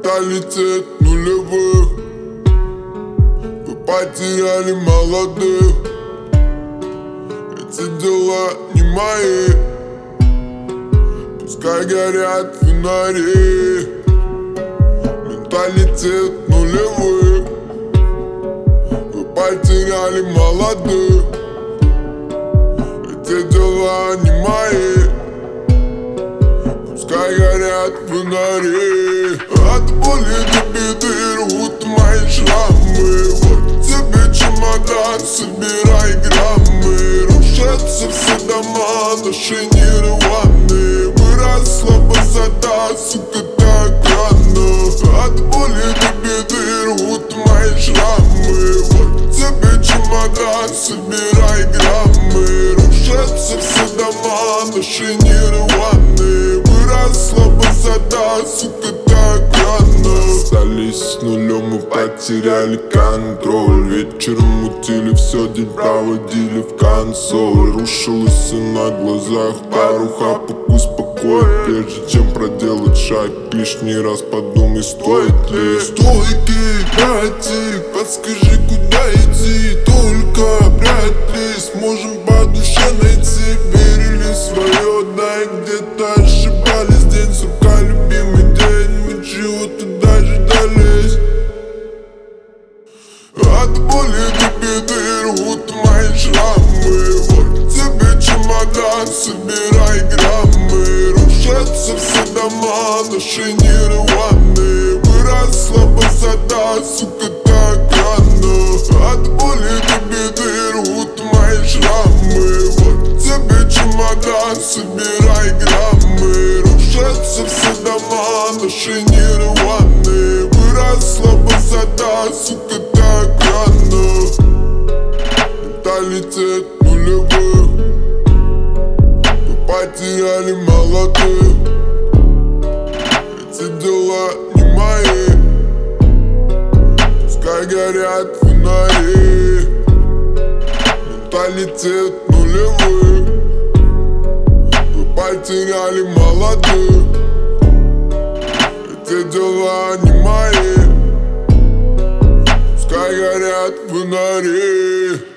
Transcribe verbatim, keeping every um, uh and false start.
Менталитет нулевых. Вы потеряли молодых. Эти дела не мои. Пускай горят фонари. Менталитет нулевых. Вы потеряли молодых. Эти дела не мои. Пускай горят фонари. От боли до беды рвут мои шрамы. Вот тебе чемодан, собирай граммы. Рушатся все дома, наши нирваны. Выросла высота, сука, так рано. От боли до беды рвут мои шрамы. Вот тебе чемодан, собирай граммы. Рушатся все дома, наши нирваны. Выросла высота, сука, так рано. Остались с нулем, мы потеряли контроль. Вечером мутили все, день проводили в консоль. Рушилось все на глазах, паруха, покус, покой. Прежде чем проделать шаг, лишний раз подумай, стоит ли. Стойкий, братик, подскажи, куда идти. Только вряд ли сможем по душе найти. Верили в свое, да и где-то ошибались. День, сука, любимый день, мы чего-то дождались. От боли до беды рвут мои шрамы. Вот тебе чемодан, собирай граммы. Рушатся все дома, наши нирваны. Выросла высота, сука, так рано. От боли до беды рвут мои шрамы. Вот тебе чемодан, собирай граммы. Рушатся все дома, наши нирваны. Выросла высота, сука, так рано. Менталитет нулевых. Вы потеряли молодых. Эти дела не мои. Пускай горят фонари. Менталитет нулевых. Вы потеряли молодых. Эти дела не мои. Пускай горят фонари.